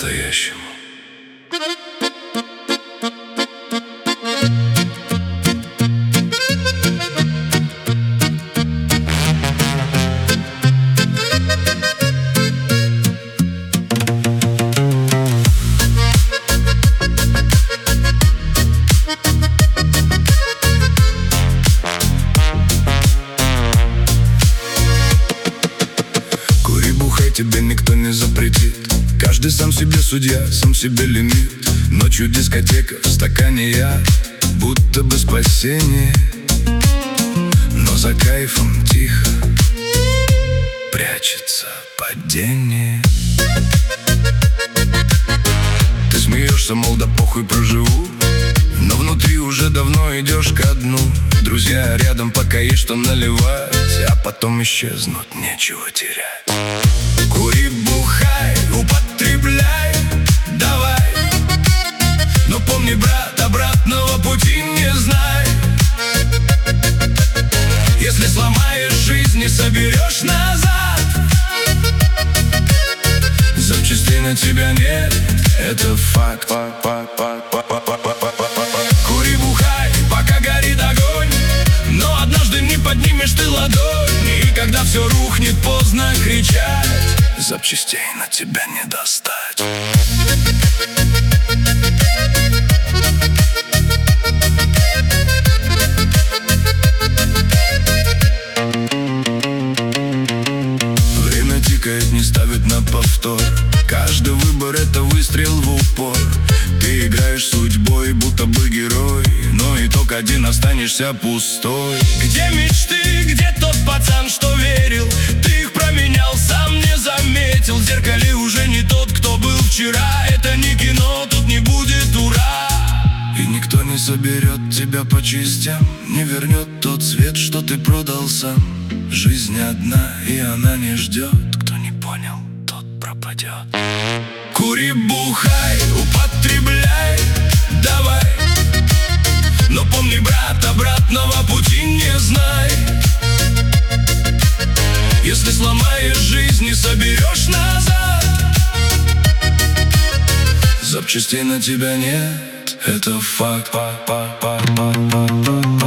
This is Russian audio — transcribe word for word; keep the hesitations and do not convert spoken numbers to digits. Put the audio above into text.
по-настоящему. Тебе никто не запретит. Каждый сам себе судья, сам себе лимит. Ночью дискотека, в стакане я, будто бы спасение. Но за кайфом тихо прячется падение. Ты смеешься, мол, да похуй проживу, но внутри уже давно идешь ко дну. Друзья рядом, пока есть что наливать, а потом исчезнут, нечего терять. Кури, бухай, употребляй, давай. Но помни, брат, обратного пути не знай. Если сломаешь жизнь, не соберешь назад. Запчастей на тебя нет, это факт. Кури, бухай, пока горит огонь, но однажды не поднимешь ты ладонь. И когда все рухнет, поздно кричать. Запчастей на тебя не достать. Время тикает, не ставит на повтор. Каждый выбор — это выстрел в упор. Ты играешь судьбой, будто бы герой, но итог один — останешься пустой. Где мечты, где тот пацан, что верил? Ты их променял, сам не заметил. В зеркале уже не тот, кто был вчера. Это не кино, тут не будет ура. И никто не соберет тебя по частям, не вернет тот свет, что ты продал сам. Жизнь одна, и она не ждет. Кто не понял, тот пропадет. Кури, бухай, употребляй, давай. Но помни, брат, обратного пути не знай. Если сломаешь жизнь, не соберешь назад. Запчастей на тебя нет, это факт.